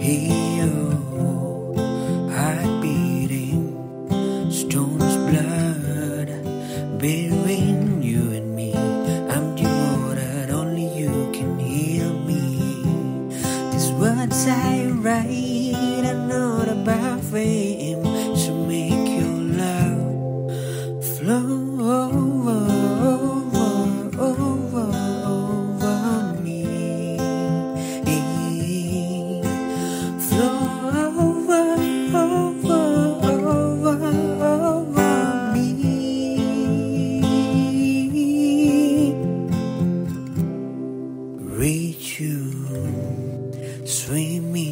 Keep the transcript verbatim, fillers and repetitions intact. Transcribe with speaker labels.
Speaker 1: Hear your heart beating, stone's blood between you and me. I'm devoted, only you can heal me. These words I write are not about fame, so make your love flow over, over, over, over me. Flow over, over, over, over me. Reach you, swimming